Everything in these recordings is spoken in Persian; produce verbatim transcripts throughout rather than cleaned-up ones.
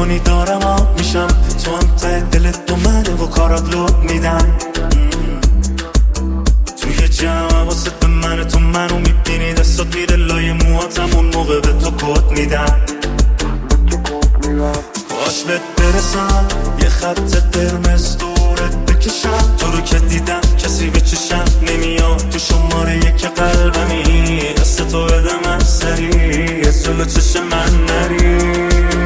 میکنی دارم آب میشم، تو هم ته دلت دو منه و کارات لب میدن. توی جمع واسه به من تو منو میبینی، دستات میره لای موهاتم، اون موقع به تو کد میدم. کاش بهت برسم یه خط قرمز دورت بکشم، تو رو که دیدم کسی به چشم نمیاد، تو شماره یک قلبمی، دست تو بده من سری، از جلو چشم من نری.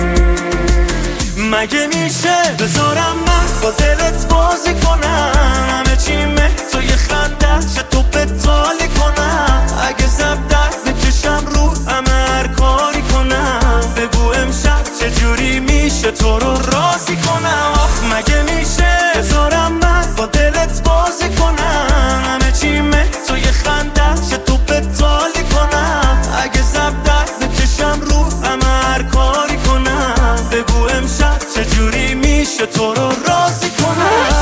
مگه میشه بذارم من با دلت بازی کنم، همه چیمه تو یه خنده چه تو بتالی کنم، اگه زب درد بکشم رو همه هر کاری کنم، بگو امشب چجوری میشه تو رو راضی کنم. آخ مگه میشه بذارم من با دلت بازی کنم، همه چیمه تو یه خنده چه تو بتالی کنم، اگه زب درد بکشم رو همه هر کاری کنم، بگو امشب چجوری میشه تو رو راضی کنم.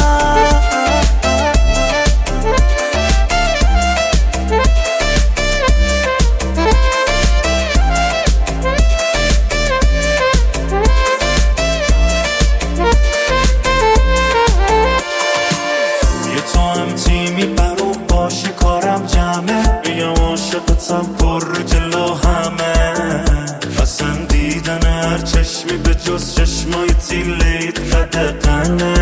عاشقتم پر رو جلو همه، قسم دیدن هر چشمی به جز چشمای تیلیت قدقنه.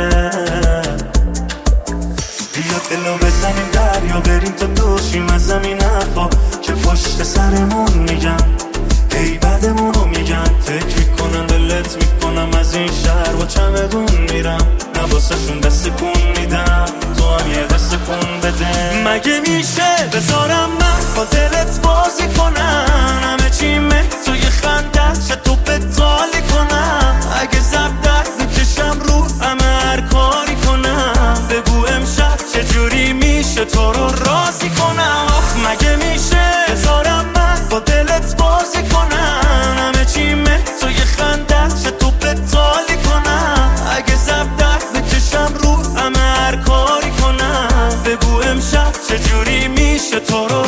بیا دلو بزنیم دریا بریم تا دوشیم از زمین حرفا که پشت سرمون میگم، ای بدمونو میگم، فکر میکنن دلت میکنم از این شهر با چمدون میرم، نواسه شون دست کن میدم، تو هم یه دست کن بده. مگه میشه بذارم من با دلت بازی کنم، همه چیمه تو یه خنده چه تو بتالی کنم، اگه زب درد میکشم رو همه هر کاری کنم، بگو امشب چجوری میشه تو رو راضی کنم. آخ مگه میشه بذارم من با دلت بازی کنم، همه چیمه تو یه خنده چه تو بتالی کنم، اگه زب درد بکشم رو همه هر کاری کنم، بگو امشب چجوری میشه تو رو